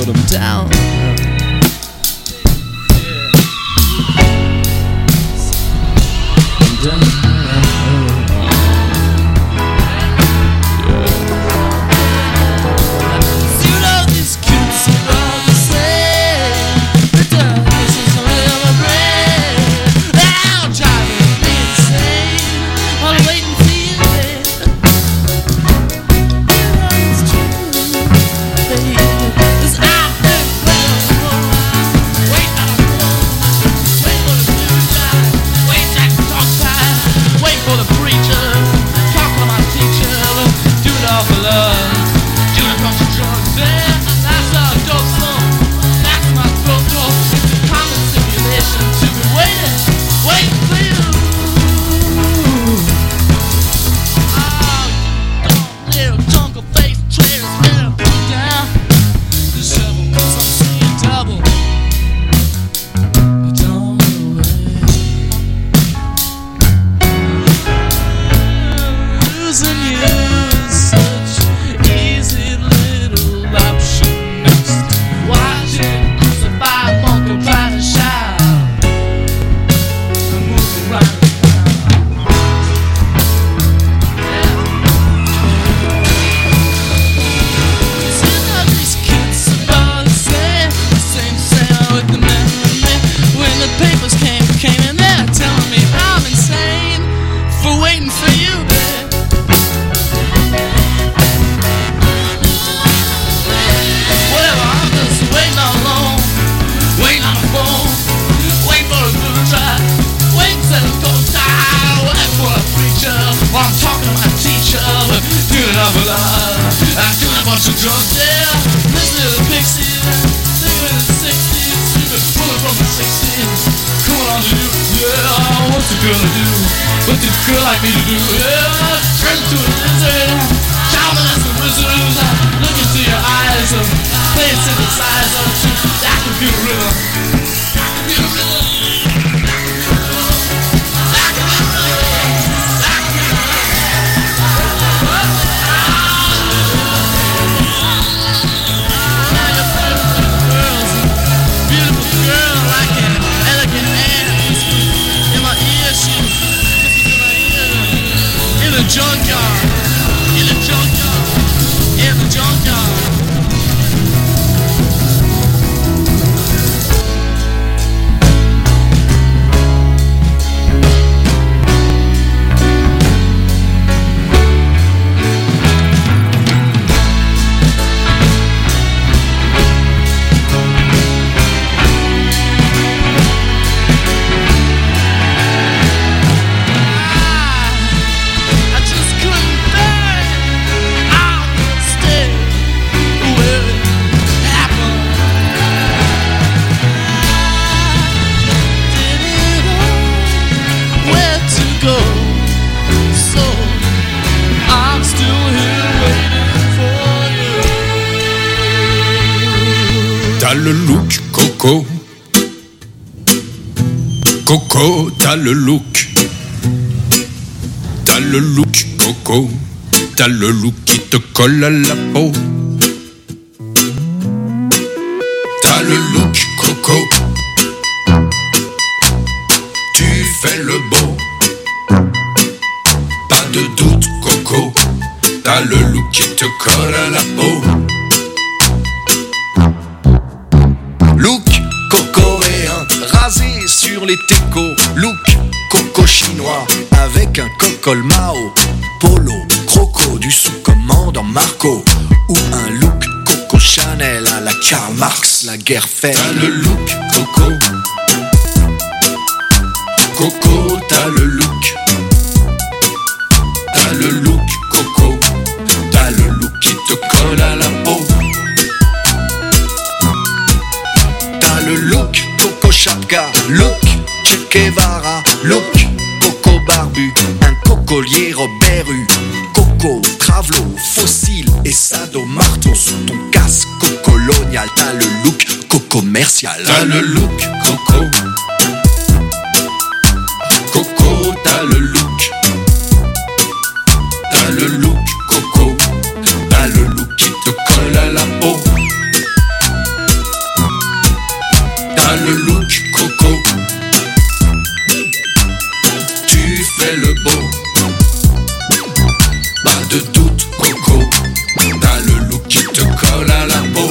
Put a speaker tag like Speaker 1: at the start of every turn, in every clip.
Speaker 1: put 'em down.
Speaker 2: T'as le look, Coco. Coco, t'as le look. T'as le look, Coco. T'as le look qui te colle à la peau. T'as le look, Coco. Tu fais le beau. Pas de doute, Coco. T'as le look qui te colle à la peau.
Speaker 3: Look cocoréen, rasé sur les técos. Look coco chinois, avec un cocol Mao. Polo, croco, du sous-commandant Marco. Ou un look coco Chanel à la Karl Marx, la guerre fait.
Speaker 2: T'as le look Coco. Coco, t'as le look. T'as le look Coco. T'as le look qui te colle à la peau.
Speaker 3: T'as le look coco chapka, look Che Guevara, look coco barbu, un cocolier Robert Hue. Coco, travelo, fossile et sado marteau sous ton casque colonial. T'as le look co-commercial.
Speaker 2: T'as le look Coco. Coco, t'as le look. T'as le look Coco. T'as le look qui te colle à la peau. t'as le look coco. Tu fais le beau, pas de doute coco, t'as le look qui te colle à la peau.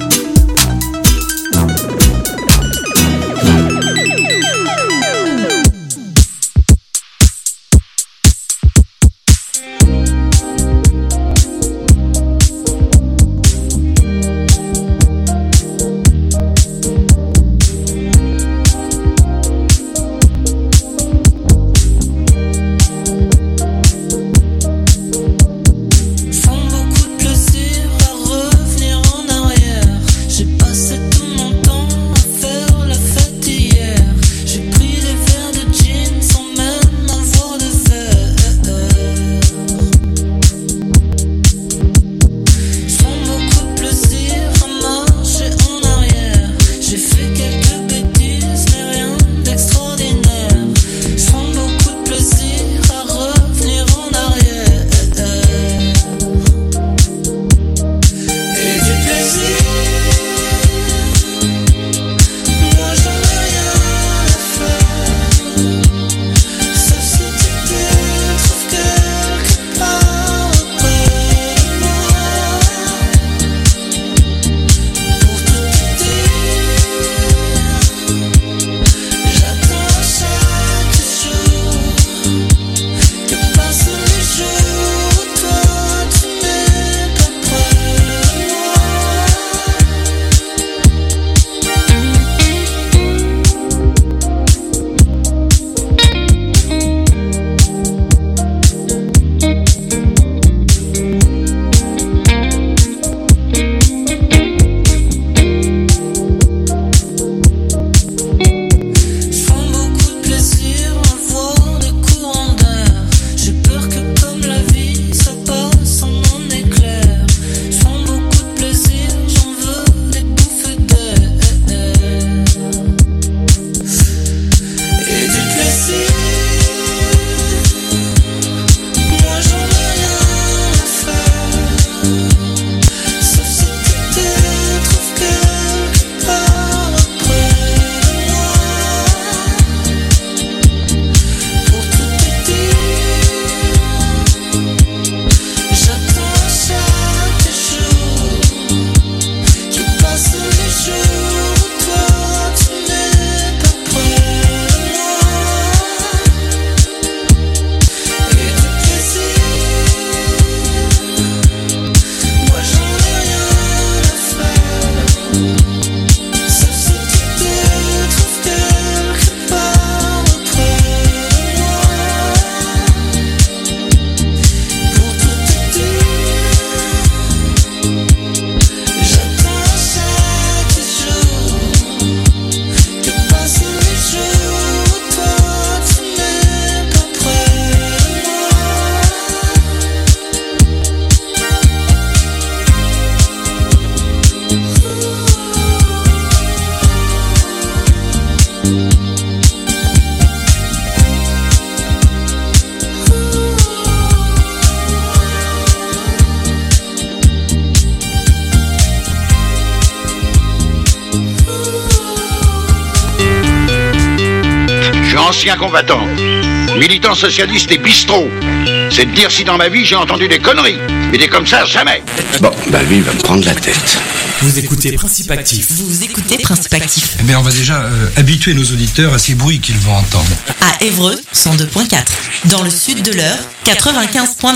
Speaker 1: Ancien combattant, militant socialiste et bistrot. C'est de dire si dans ma vie j'ai entendu des conneries. Mais des comme ça, jamais.
Speaker 4: Bon, bah lui, il va me prendre la tête.
Speaker 5: Vous écoutez Principe Actif.
Speaker 6: Vous écoutez Principe Actif.
Speaker 7: Eh bien, on va déjà habituer nos auditeurs à ces bruits qu'ils vont entendre.
Speaker 6: À Évreux, 102.4. Dans le sud de l'Eure, 95.9.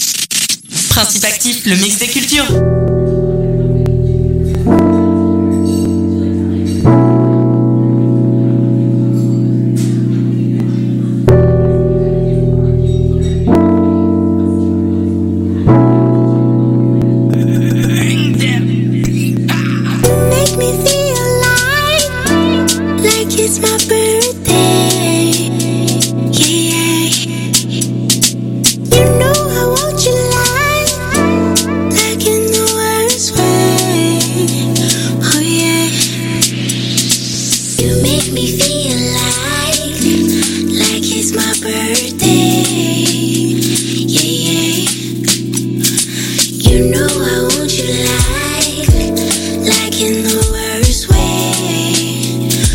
Speaker 6: Principe Actif, le mix des cultures.
Speaker 8: in the worst way.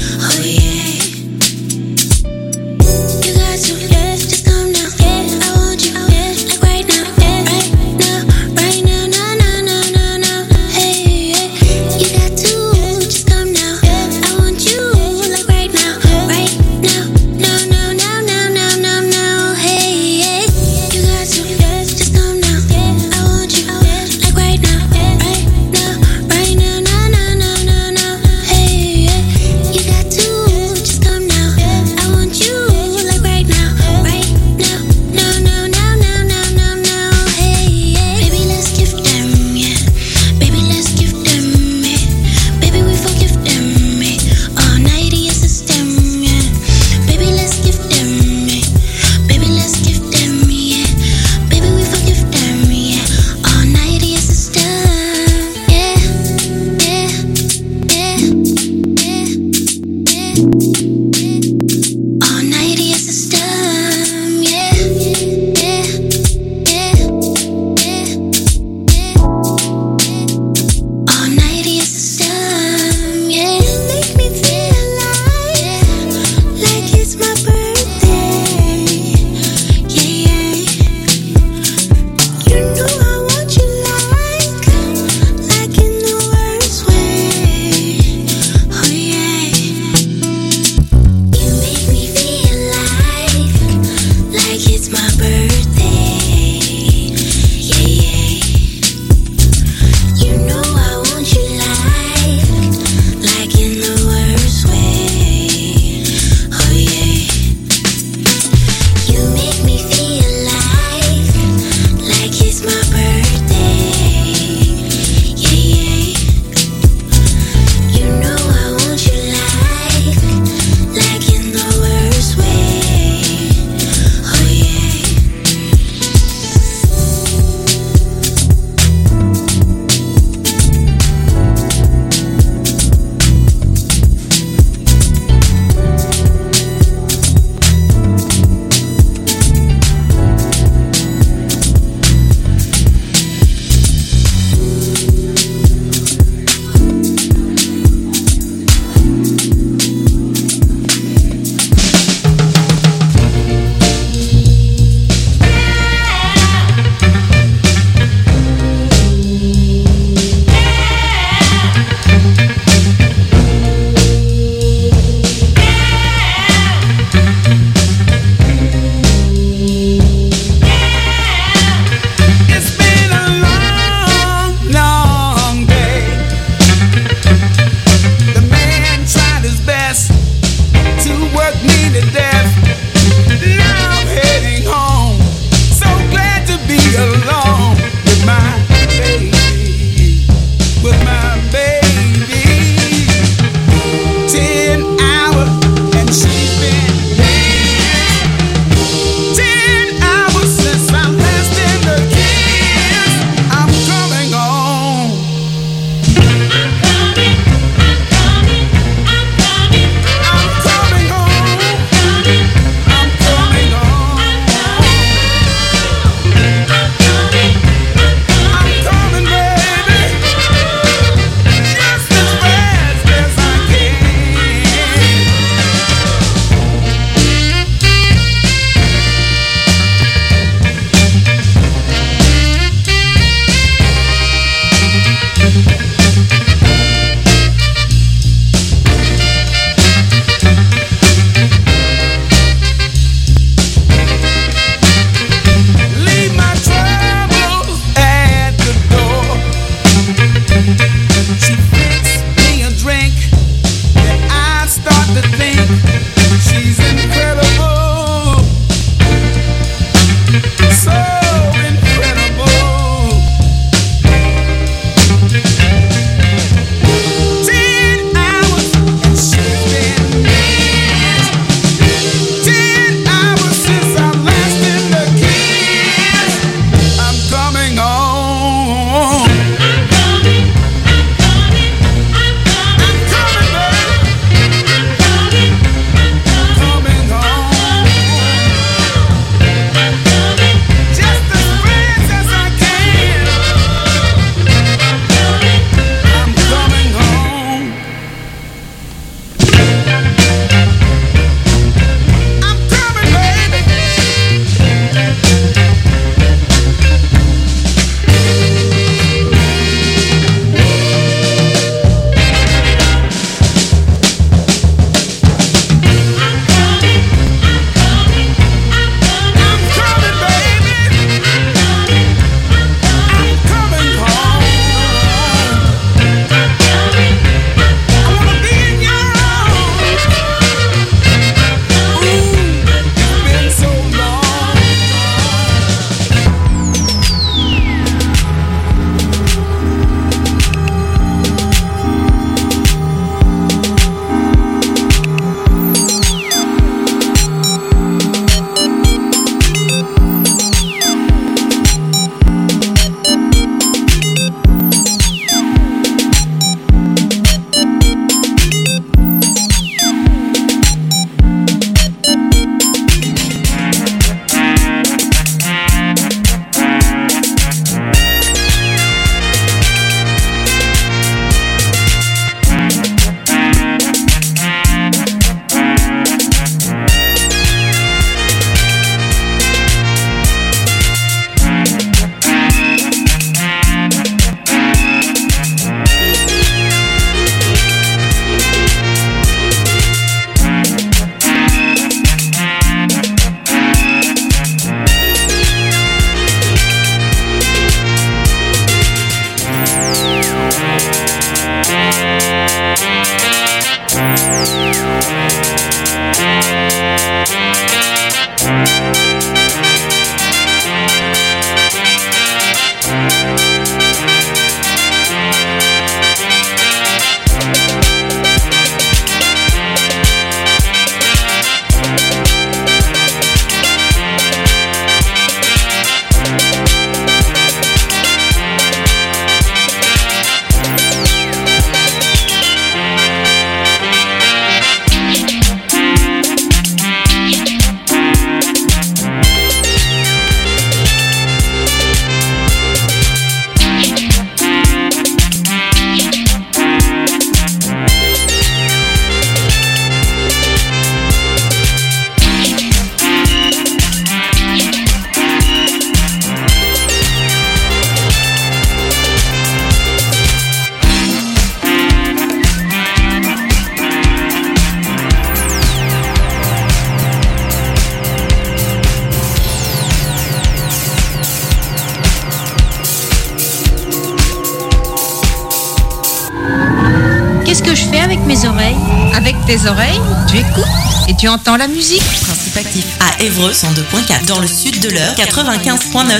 Speaker 8: Qu'est-ce que je fais avec mes oreilles?
Speaker 9: Avec tes oreilles, tu écoutes et tu entends la musique.
Speaker 6: Principe actif à Évreux 102.4. Dans le sud de l'Eure 95.9.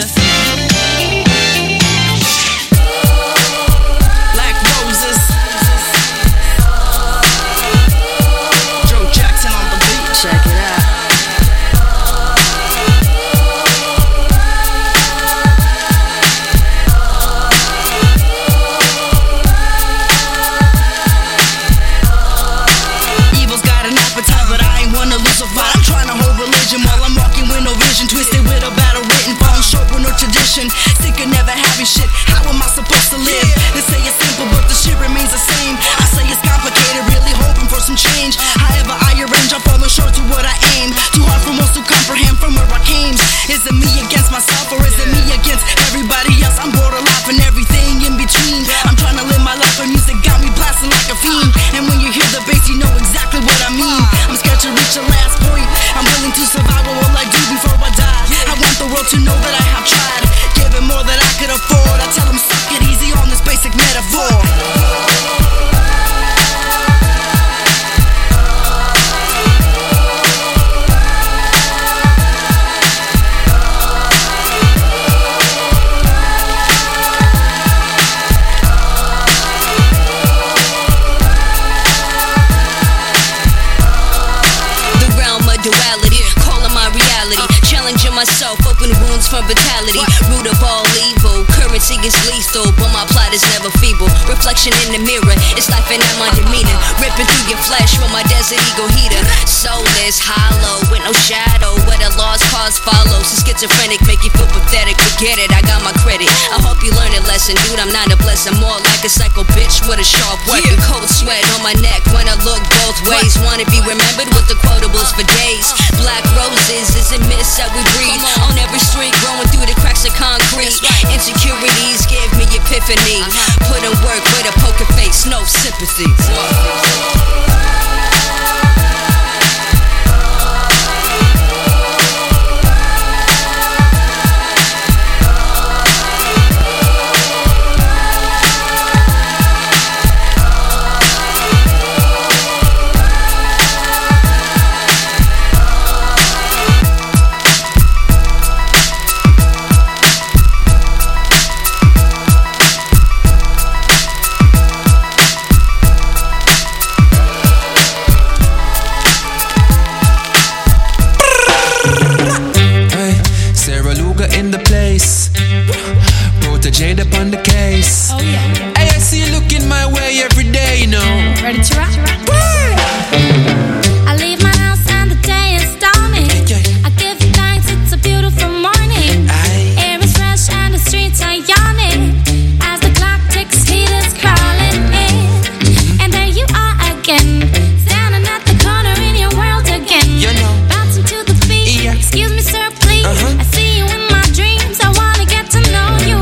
Speaker 10: Sick of never having shit, how am I supposed to live? They say it's simple, but the shit remains the same. I say it's complicated, really hoping for some change. However I arrange, I'm falling short to what I aim. Too hard for most to comprehend from where I came. Is it me against myself, or is it me against everybody else? I'm bored of life and everything in between. I'm trying to live my life, but music got me blasting like a fiend. And when you hear the bass, you know exactly what I mean. I'm scared to reach the last point. I'm willing to survive, what will I do before I die? I want the world to know that I have tried, giving more than I could afford. I tell them suck it easy on this basic metaphor.
Speaker 11: Myself, open wounds from vitality. Root of all evil, currency is lethal, but my plot is never feeble. Reflection in the mirror, it's life and I'm undemeaning. Ripping through your flesh with my desert ego heater. Soulless, hollow, with no shadow, where the lost cause follows. So schizophrenic, make you feel pathetic. Forget it, I got my credit. I hope you learn a lesson, dude. I'm not a blessing, more like a psycho bitch with a sharp weapon. Cold sweat on my neck when I look both ways. Wanna be remembered with the quotables for days. Black roses is a mist that we breathe. On every street, growing through the cracks of concrete. Insecurities give me epiphany. Put in work with a poker face, no sympathy.
Speaker 12: Jade up on the case.
Speaker 8: Oh yeah.
Speaker 12: Hey, I see you looking my way every day, you know.
Speaker 8: Ready to rock? I leave my house and the day is dawning. I give thanks, it's a beautiful morning. Air is fresh and the streets are yawning. As the clock ticks, heat is crawling in. And there you are again, standing at the corner in your world again.
Speaker 12: You know.
Speaker 8: Bouncing to the beat. Excuse me, sir, please. I see you in my dreams. I wanna get to know you.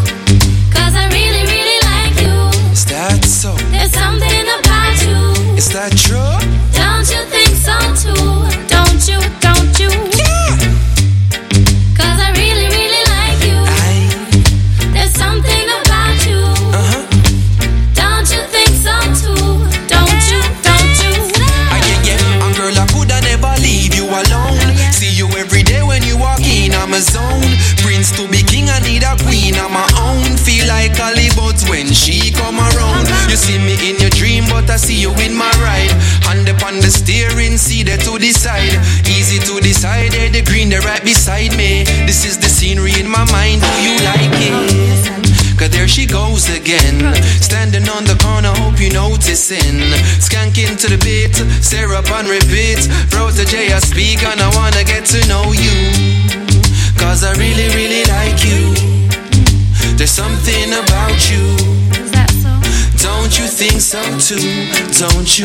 Speaker 8: There's something about you.
Speaker 12: Is that true?
Speaker 8: Don't you think so too? Don't you? Yeah. 'Cause I really, really like you. There's something about you. Don't you think so too? Don't you?
Speaker 12: Yeah. And girl, I coulda never leave you alone. See you every day when you walk in, I'm a zone. Prince to be king, I need a queen of my own. Feel like Hollywood when she come around. You see me in your dream, but I see you in my ride. Hand upon the steering, see there to the side. Easy to decide, there the green, they're right beside me. This is the scenery in my mind, do you like it? 'Cause there she goes again, standing on the corner, hope you noticing. Skanking to the beat, stare up and repeat. Protege, I speak and I wanna get to know you. 'Cause I really, really like you. There's something about you.
Speaker 8: Is that so?
Speaker 12: Don't you think so too? Don't you?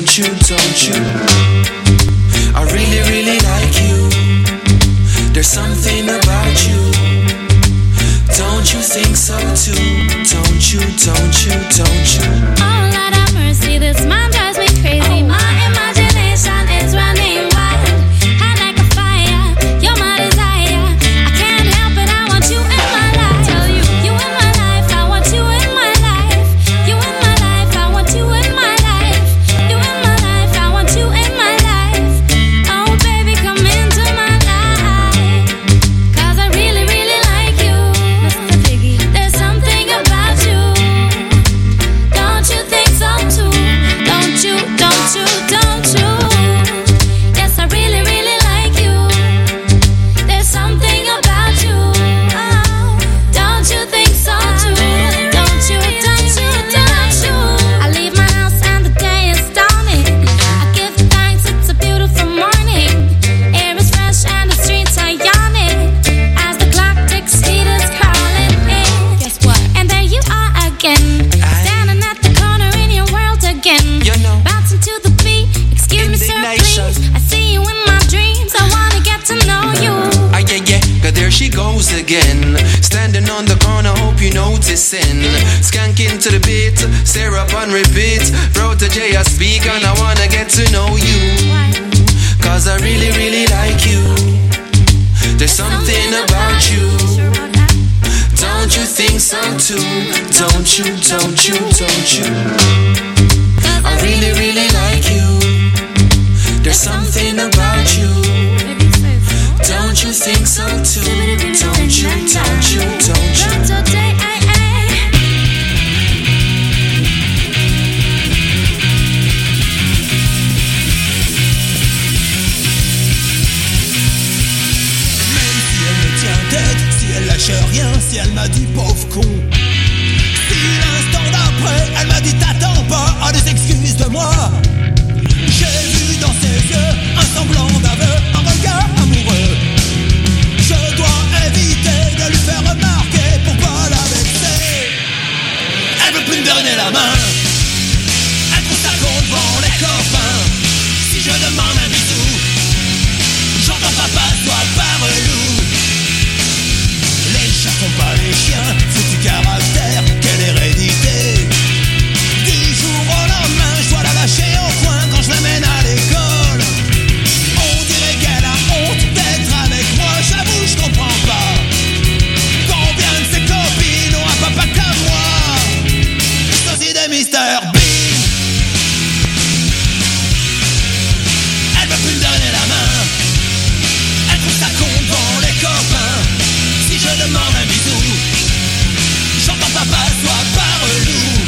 Speaker 12: I really, really like you. There's something about you. Don't you think so too? Don't you?
Speaker 8: Oh, Lord have mercy, this man drives me crazy. My imagination is running wild. Hot like a fire, you're my desire. I can't help it, I want you in my life. Tell you, you in my life, I want you in my life. You in my life, I want you in my
Speaker 12: there she goes again. Standing on the corner, hope you noticing. Skanking to the beat, stare up and repeat. Protege, I speak and I wanna get to know you. Cause I really, really like you. There's something about you. Don't you think so too? Don't you, don't you, don't you? I really, really like you. There's something about you. Don't you think so too? Don't you, don't you, don't you?
Speaker 13: Lâche rien si elle m'a dit pauvre con. Si l'instant d'après elle m'a dit t'attends pas à des excuses de moi. J'ai vu dans ses yeux un semblant d'aveu, un regard amoureux. Je dois éviter de lui faire remarquer pour pas la vexer. Elle veut plus me donner la main. Elle trouve ça con devant les copains. Si je demande un bisou, j'entends papa soit par loup. Les chats sont pas les chiens, foutu caractère, quelle hérédité. Du jour au lendemain, je dois la lâcher au coin quand je l'amène à l'école. On dirait qu'elle a honte d'être avec moi, j'avoue je comprends pas. Combien de ses copines ont un papa comme moi? C'est aussi des Mr. Bean. Elle veut plus me donner la main. Elle trouve ça con devant les copains. Si je demande un bisou, j'entends papa soit par loup.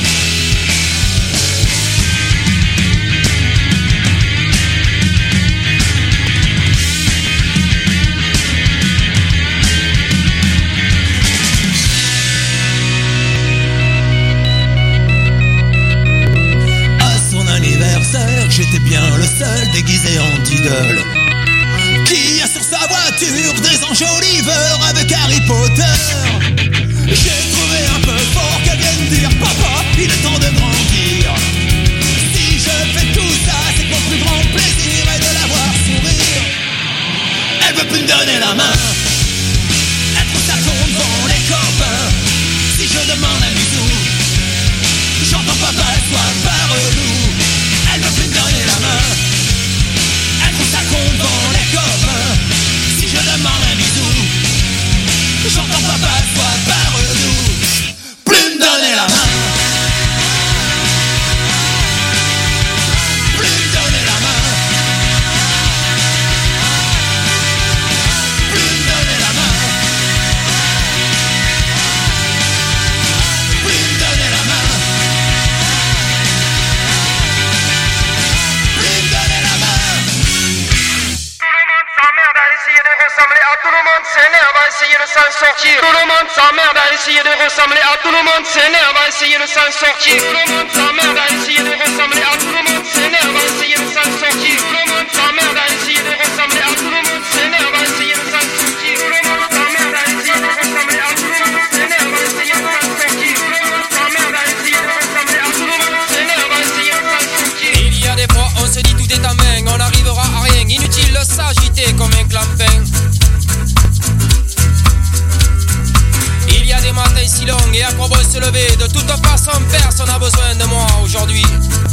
Speaker 13: À son anniversaire, j'étais bien le seul déguisé en idole qui a sur sa voiture des enjoliveurs avec Harry Potter. J'ai trouvé un peu fort qu'elle vienne dire papa, il est temps de grandir. Si je fais tout ça, c'est pour plus grand plaisir et de la voir sourire. Elle veut plus me donner la main. Elle trouve ça con devant les copains. Si je demande un bisou, j'entends papa soit par loup. Elle veut plus me donner la main. Elle trouve ça con devant les copains. Si je demande un bisou, j'entends papa soit par loup. Plus me donner la main. Plus me donner la main. Plus me donner la main. Plus me donner la main. Plus me donner la main.
Speaker 14: S'emmerde à essayer de ressembler à tout le monde, s'énerve à essayer de s'en sortir. Tout le monde s'emmerde à essayer de ressembler à tout le monde, s'énerve à essayer de s'en sortir. Tout le monde s'emmerde à essayer de ressembler à tout le monde, s'énerve à essayer de s'en sortir. Tout le monde s'emmerde à essayer de ressembler à tout le monde, s'énerve à essayer de s'en sortir. Tout le monde s'emmerde à essayer de ressembler à tout le monde, s'énerve à essayer de s'en sortir. Tout le monde s'emmerde à essayer de ressembler à tout le monde, s'énerve à essayer de s'en sortir.
Speaker 15: Il y a des fois on se dit tout est en main, on n'arrivera à rien, inutile de s'agiter comme un clampin. Il y a des matins si longs et à quoi bon se lever. De toute façon personne n'a besoin de moi aujourd'hui.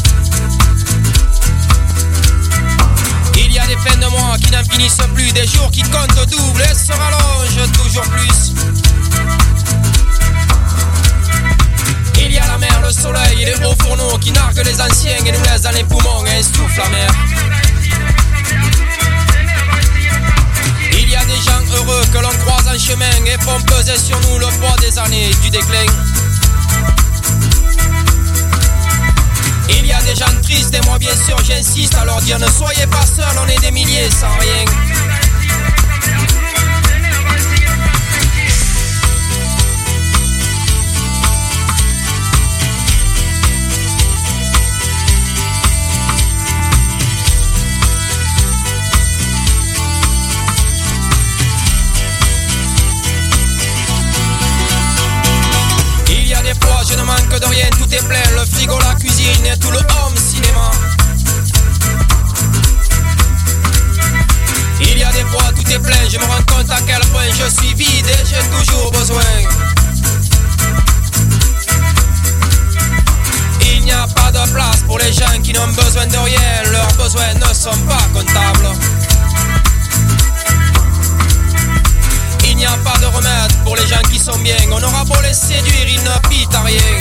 Speaker 15: Il y a des fins de mois qui n'en finissent plus, des jours qui comptent double et se rallongent toujours plus. Il y a la mer, le soleil et les hauts fourneaux qui narguent les anciens et nous laissent dans les poumons un souffle amer. Il y a des gens heureux que l'on croise en chemin et font peser sur nous le poids des années du déclin. Il y a des gens tristes et moi bien sûr j'insiste à leur dire ne soyez pas seuls, on est des milliers sans rien. Je ne manque de rien, tout est plein, le frigo, la cuisine et tout le home cinéma. Il y a des fois tout est plein, je me rends compte à quel point je suis vide. qui n'ont besoin de rien, leurs besoins ne sont pas comptables. Il n'y a pas de remède pour les gens qui sont bien. On aura beau les séduire, ils ne pitent à rien.